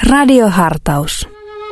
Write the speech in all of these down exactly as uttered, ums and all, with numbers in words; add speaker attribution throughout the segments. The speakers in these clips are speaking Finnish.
Speaker 1: Radiohartaus.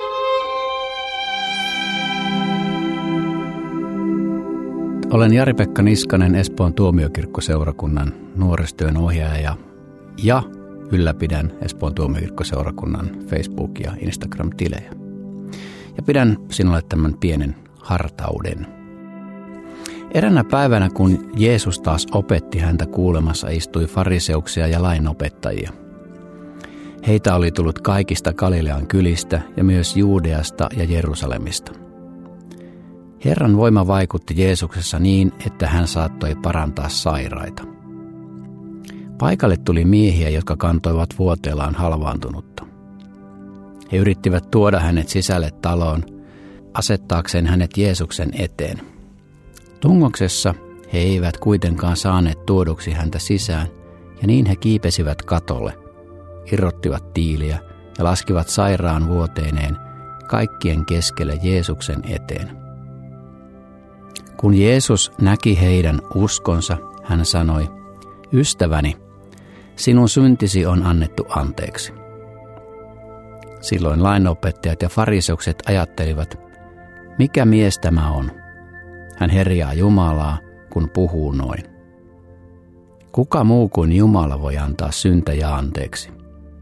Speaker 2: Olen Jari-Pekka Niskanen, Espoon tuomiokirkkoseurakunnan nuorisotyön ohjaaja ja ylläpidän Espoon tuomiokirkkoseurakunnan Facebook- ja Instagram-tilejä. Ja pidän sinulle tämän pienen hartauden. Eränä päivänä, kun Jeesus taas opetti häntä kuulemassa, istui fariseuksia ja lainopettajia. Heitä oli tullut kaikista Galilean kylistä ja myös Juudeasta ja Jerusalemista. Herran voima vaikutti Jeesuksessa niin, että hän saattoi parantaa sairaita. Paikalle tuli miehiä, jotka kantoivat vuoteellaan halvaantunutta. He yrittivät tuoda hänet sisälle taloon, asettaakseen hänet Jeesuksen eteen. Tungoksessa he eivät kuitenkaan saaneet tuoduksi häntä sisään, ja niin he kiipesivät katolle, irrottivat tiiliä ja laskivat sairaan vuoteineen kaikkien keskelle Jeesuksen eteen. Kun Jeesus näki heidän uskonsa, hän sanoi, "Ystäväni, sinun syntisi on annettu anteeksi." Silloin lainopettajat ja fariseukset ajattelivat, mikä mies tämä on? Hän herjaa Jumalaa, kun puhuu noin. Kuka muu kuin Jumala voi antaa syntejä anteeksi?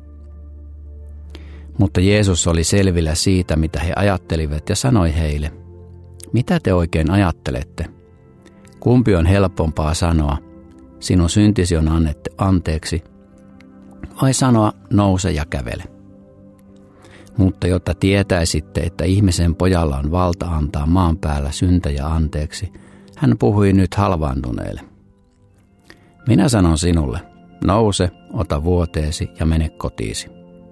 Speaker 2: Mutta Jeesus oli selvillä siitä, mitä he ajattelivat, ja sanoi heille, mitä te oikein ajattelette? Kumpi on helpompaa sanoa, sinun syntisi on annettu anteeksi, vai sanoa, nouse ja kävele? Mutta jotta tietäisitte, että ihmisen pojalla on valta antaa maan päällä syntejä anteeksi, hän puhui nyt halvaantuneelle. Minä sanon sinulle, nouse, ota vuoteesi ja mene kotiisi.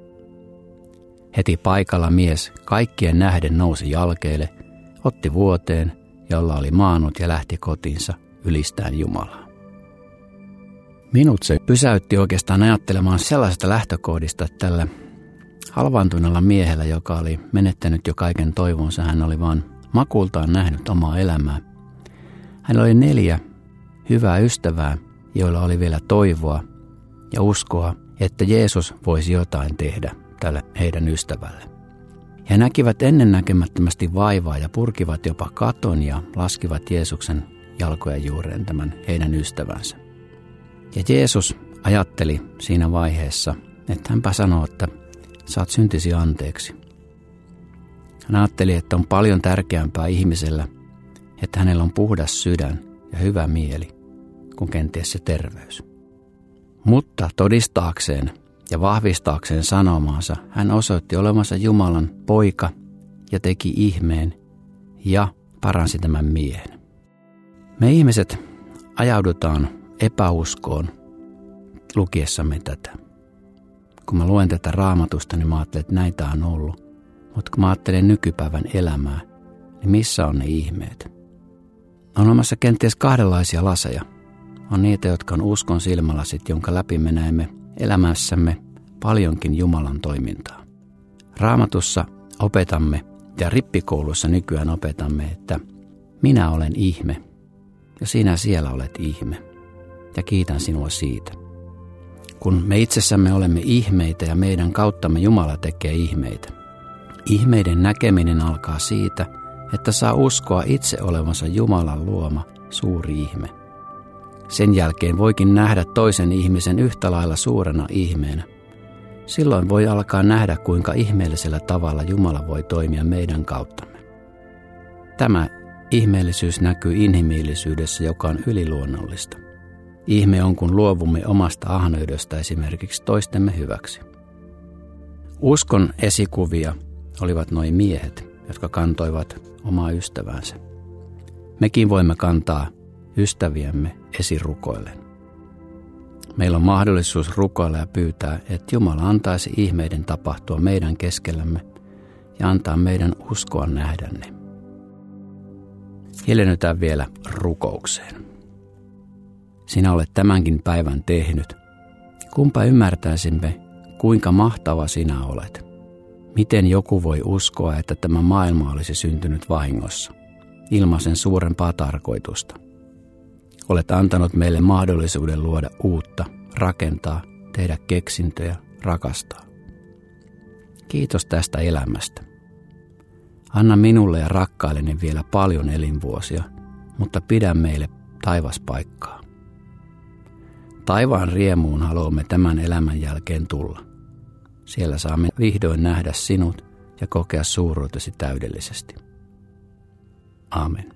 Speaker 2: Heti paikalla mies kaikkien nähden nousi jalkeille, otti vuoteen, jolla oli maannut ja lähti kotiinsa ylistäen Jumalaa. Minut se pysäytti oikeastaan ajattelemaan sellaisesta lähtökohdista, että tällä halvaantuneella miehellä, joka oli menettänyt jo kaiken toivonsa, hän oli vain makultaan nähnyt omaa elämää. Hänellä oli neljä hyvää ystävää, joilla oli vielä toivoa ja uskoa, että Jeesus voisi jotain tehdä tälle heidän ystävälle. He näkivät ennennäkemättömästi vaivaa ja purkivat jopa katon ja laskivat Jeesuksen jalkojen juureen tämän heidän ystävänsä. Ja Jeesus ajatteli siinä vaiheessa, että hänpä sanoo, että saat syntisi anteeksi. Hän ajatteli, että on paljon tärkeämpää ihmisellä, että hänellä on puhdas sydän ja hyvä mieli, kuin kenties se terveys. Mutta todistaakseen ja vahvistaakseen sanomaansa hän osoitti olevansa Jumalan poika ja teki ihmeen ja paransi tämän miehen. Me ihmiset ajaudutaan epäuskoon lukiessamme tätä. Kun mä luen tätä Raamatusta, niin mä ajattelen, että näitä on ollut. Mutta kun mä ajattelen nykypäivän elämää, niin missä on ne ihmeet? On olemassa kenties kahdenlaisia laseja. On niitä, jotka on uskon silmälasit, jonka läpi me näemme elämässämme paljonkin Jumalan toimintaa. Raamatussa opetamme ja rippikoulussa nykyään opetamme, että minä olen ihme ja sinä siellä olet ihme. Ja kiitän sinua siitä. Kun me itsessämme olemme ihmeitä ja meidän kauttamme Jumala tekee ihmeitä. Ihmeiden näkeminen alkaa siitä, että saa uskoa itse olevansa Jumalan luoma suuri ihme. Sen jälkeen voikin nähdä toisen ihmisen yhtä lailla suurena ihmeenä. Silloin voi alkaa nähdä, kuinka ihmeellisellä tavalla Jumala voi toimia meidän kauttamme. Tämä ihmeellisyys näkyy inhimillisyydessä, joka on yliluonnollista. Ihme on, kun luovumme omasta ahneudesta esimerkiksi toistemme hyväksi. Uskon esikuvia olivat nuo miehet, jotka kantoivat omaa ystäväänsä. Mekin voimme kantaa ystäviämme esirukoillen. Meillä on mahdollisuus rukoilla ja pyytää, että Jumala antaisi ihmeiden tapahtua meidän keskellämme ja antaa meidän uskoa nähdä ne. Hiljennytään vielä rukoukseen. Sinä olet tämänkin päivän tehnyt. Kumpa ymmärtäisimme, kuinka mahtava sinä olet. Miten joku voi uskoa, että tämä maailma olisi syntynyt vahingossa, ilman sen suurempaa tarkoitusta? Olet antanut meille mahdollisuuden luoda uutta, rakentaa, tehdä keksintöjä, rakastaa. Kiitos tästä elämästä. Anna minulle ja rakkailleni vielä paljon elinvuosia, mutta pidä meille taivaspaikkaa. Taivaan riemuun haluamme tämän elämän jälkeen tulla. Siellä saamme vihdoin nähdä sinut ja kokea suuruutesi täydellisesti. Aamen.